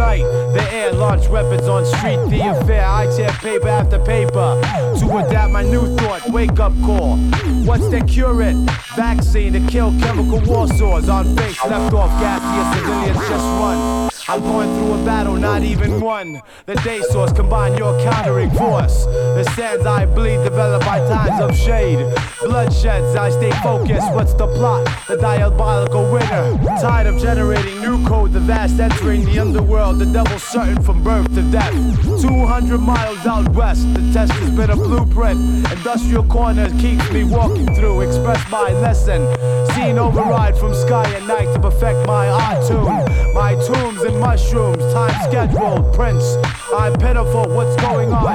night. The air launch weapons on street, the affair. I tear paper after paper to adapt my new thought, wake up call. What's their cure it? Vaccine to kill chemical war sores on face left off gaseous civilians just run. I'm going through a battle, not even one. The day source combine your countering force. The sands I bleed develop by times of shade. Bloodsheds, I stay focused. What's the plot? The diabolical winner. Tired of generating new code, the vast entering the underworld. The devil certain from birth to death. 200 miles out west, the test has been a blueprint. Industrial corners keeps me walking through. Express my lesson. Scene override from sky and night to perfect my art tune. My tombs and mushrooms, time scheduled, Prince. I'm pitiful, what's going on?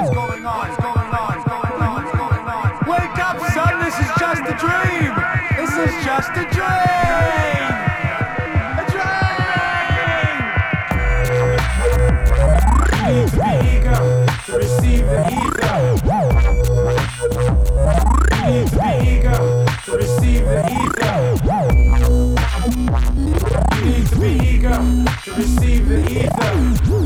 Wake up, son, this is just a dream. This is just a dream. A dream. You need to be eager to receive the ether. You need to be eager to receive the ether. You need to be eager to receive the ether.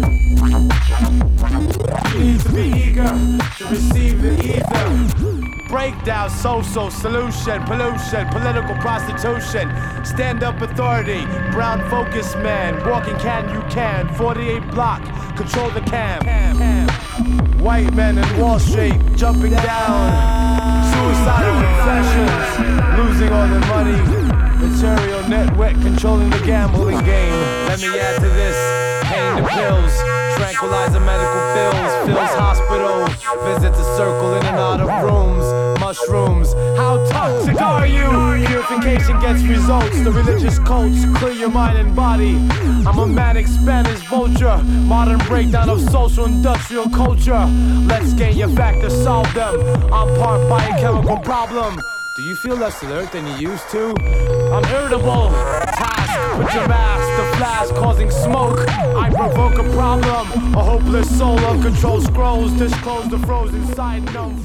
You need to be eager to receive the ether. Breakdown, social solution, pollution, political prostitution, stand-up authority, brown focus man, walking can you can, 48 block, control the cam. White men in Wall Street, jumping down, suicidal confessions, losing all their money. Material network controlling the gambling game. Let me add to this, pain the pills, tranquilizer medical bills, fills hospital, visits a circle in and out of rooms, mushrooms. How toxic are you? Purification gets results, the religious cults clear your mind and body. I'm a manic Spanish vulture, modern breakdown of social industrial culture. Let's gain your factors, solve them. I'm part biochemical problem. Do you feel less alert than you used to? I'm irritable. Task with your mask, the flash causing smoke. I provoke a problem. A hopeless soul, uncontrolled scrolls disclose the frozen side.